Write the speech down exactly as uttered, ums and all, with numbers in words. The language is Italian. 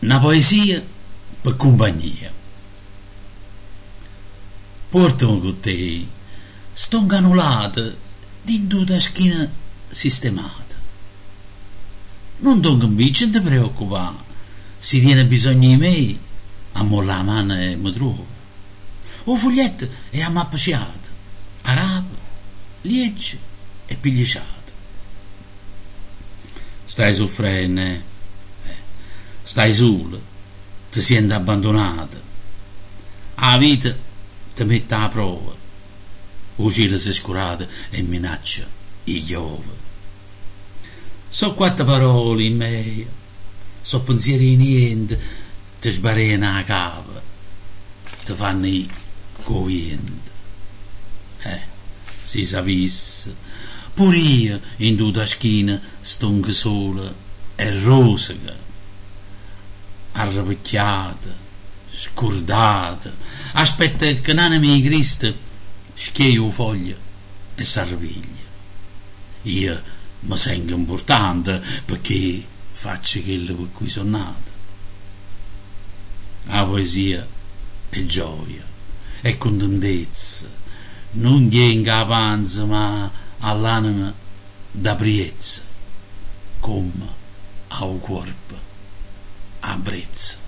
Una poesia per compagnia. Portami con te, sto granulato dentro da schiena sistemata. Non ti convinci, non ti preoccupare, se tiene bisogno di me, a molla la mano e mi trovo. O foglietto è ammappaciato, arabe, liegge e pigliaciato. Stai soffrendo, eh? Stai solo, ti senti abbandonato. La vita ti mette alla prova. O cielo si è scurato e minaccia i chiove. So quattro parole in me, so pensieri di niente, ti sbarena la cava, ti fanno i coviente. Eh, si sapesse, pure io in tutta la schiena sto sola e rosica, arrabbiata, scordata, aspetta che l'anima di Cristo schiaia foglia e s'arrabiglia. Io mi sento importante perché faccio quello per cui sono nato. La poesia è gioia, è contentezza, non viene a panza ma all'anima d'apriezza, come al corpo a brezza.